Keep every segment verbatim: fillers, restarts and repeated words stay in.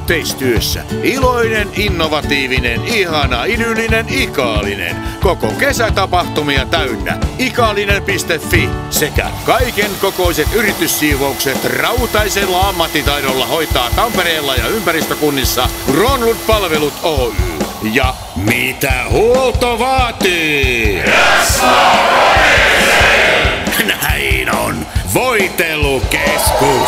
yhteistyössä. Iloinen, innovatiivinen, ihana, idyllinen, ikaalinen. Koko kesätapahtumia täynnä. ikaalinen piste fi sekä kaiken kokoiset yrityssiivoukset rautaisella ammattitaidolla hoitaa Tampereella ja ympäristökunnissa Gronlund-palvelut Oy. Ja mitä huolto vaatii? Näin on. Voitelukeskus.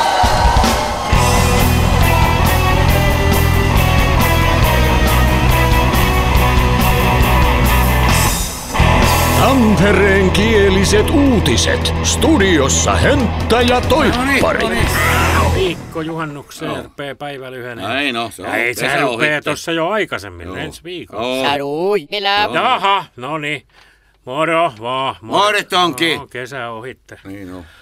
Tampereen kieliset uutiset. Studiossa Hentta ja Toippari. Viikko juhannukseen no. päivä lyhenee. Näin no, se on. Ja ei sehän rupee tuossa jo aikaisemmin, no. ensi viikolla. Sarui, elä. Jaha, no niin. Moro vaan. Morit onkin. No, kesä ohitte. Niin on.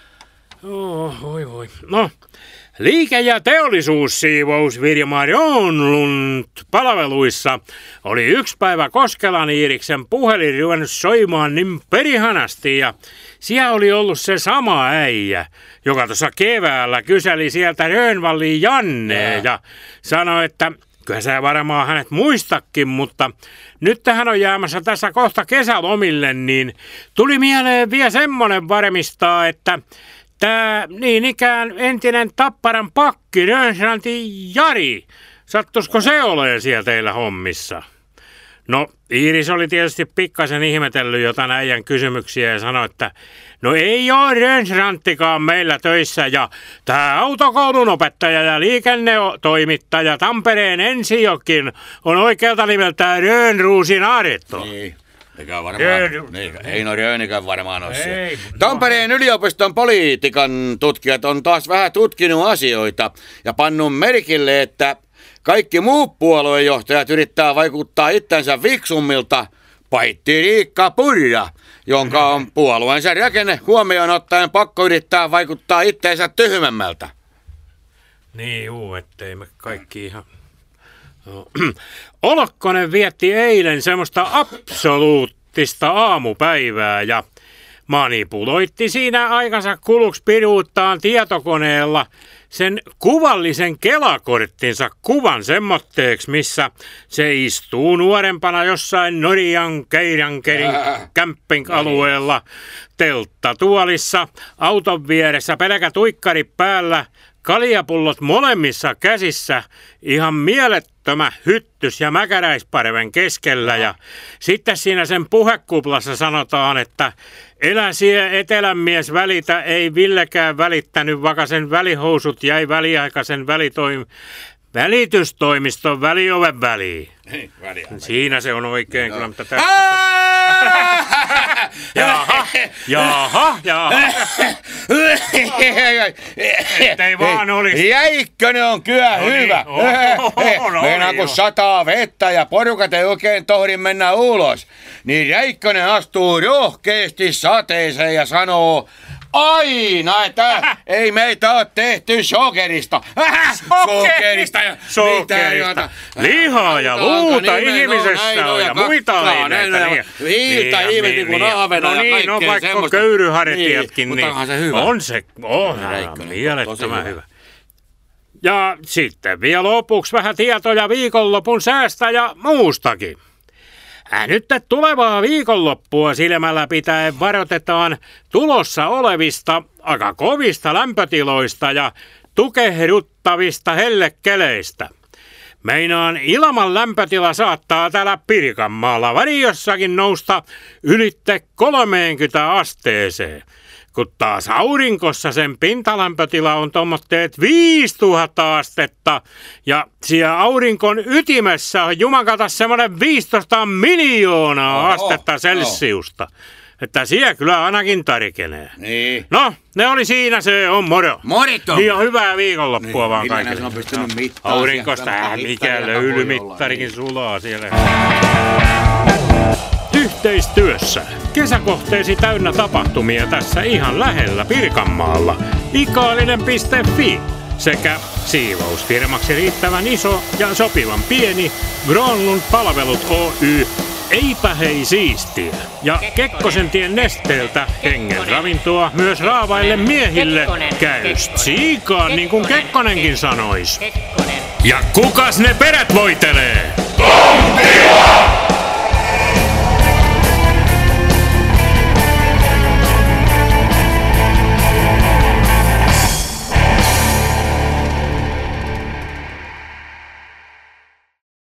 Oh, voi voi. No, liike- ja teollisuussiivousfirma Gronlund palveluissa oli yksi päivä Koskelan Iiriksen puhelin ruvennut soimaan niin perihanasti ja siellä oli ollut se sama äijä, joka tuossa keväällä kyseli sieltä Röönvallin Jannea ja sanoi, että kyllä sä varmaan hänet muistakin, mutta nyt hän on jäämässä tässä kohta kesälomille, niin tuli mieleen vielä semmonen varmistaa, että tää niin ikään entinen Tapparan pakki Rönsrantin Jari, sattuisiko se olemaan siellä teillä hommissa? No, Iiris oli tietysti pikkasen ihmetellyt jotain äijän kysymyksiä ja sanoi, että no ei ole Rönsranttikaan meillä töissä ja tämä autokoulun opettaja ja liikennetoimittaja Tampereen Ensijokin on oikealta nimeltään Röönruusin Aretto. Niin. Eikä varmaan, niin, ei no Röönikään varmaan ole se. Tampereen yliopiston politiikan tutkijat on taas vähän tutkinut asioita ja pannut merkille, että kaikki muut puoluejohtajat yrittää vaikuttaa itsensä fiksummilta, paitsi Riikka Purra, jonka on puolueensa rakenne huomioon ottaen pakko yrittää vaikuttaa itseensä tyhmemmältä. Niin juu, ettei me kaikki ihan... No. Olokkonen vietti eilen semmoista absoluuttista aamupäivää ja manipuloitti siinä aikansa kuluksi piruuttaan tietokoneella sen kuvallisen kelakorttinsa kuvan semmoitteeksi, missä se istuu nuorempana jossain Norjan Keiränkerin camping-alueella telttatuolissa, auton vieressä pelkä tuikkari päällä, kaljapullot molemmissa käsissä, ihan mielettömä hyttys ja mäkäräisparven keskellä. Ja sitten siinä sen puhekuplassa sanotaan, että elä sie etelänmies välitä, ei Villekään välittänyt, vaikka sen välihousut jäi väliaikaisen välitoim... välitystoimiston välioven väliin. Siinä se on oikein kyllä, mutta tästä... Jaha, jaha, jaha. Ettei vaan olisi. Jäikkönen on kyllä hyvä. Meinaan kun sataa vettä ja porukat ei oikein tohdi mennä ulos, niin Jäikkönen astuu rohkeasti sateeseen ja sanoo aina, että ei meitä ole tehty sokerista. Sokerista ja sokerista. Lihaa ja luuta ihmisessä on ja muita aineita. Viiltä ihmisiä kuin ahvena ja kaikkea semmoista. No vaikka köyryhartiatkin, niin onhan se hyvä. On se, on mielettömän hyvä. Ja sitten vielä lopuksi vähän tietoja viikonlopun säästä ja muustakin. Nyt tulevaa viikonloppua silmällä pitäen varoitetaan tulossa olevista aika kovista lämpötiloista ja tukehduttavista hellekeleistä. Meinaan ilman lämpötila saattaa täällä Pirkanmaalla variossakin nousta ylitte kolmeenkymmeneen asteeseen. Kun taas aurinkossa sen pintalämpötila on tommotteet viisituhatta astetta ja siellä aurinkon ytimessä on jumakata semmoinen viisitoista miljoonaa Oho, astetta Celsiusta. No. Että siellä kyllä ainakin tarkenee. Niin. No, ne oli siinä, se on moro. Morito. Niin on hyvää viikonloppua niin, vaan kaikille. On pystynyt mittaan. Aurinkosta, äh, mikä löylymittarikin niin. Sulaa siellä. Yhteistyössä. Kesäkohteesi täynnä tapahtumia tässä ihan lähellä Pirkanmaalla. ikaalinen piste fi sekä siivousfirmaksi riittävän iso ja sopivan pieni Gronlund Palvelut Oy. Eipä hei siistiä. Ja Kekkosentien Nesteeltä hengen ravintoa myös raavaille miehille käy tsiikaan, niin kuin Kekkonenkin sanois. Ja kukas ne perät voitelee?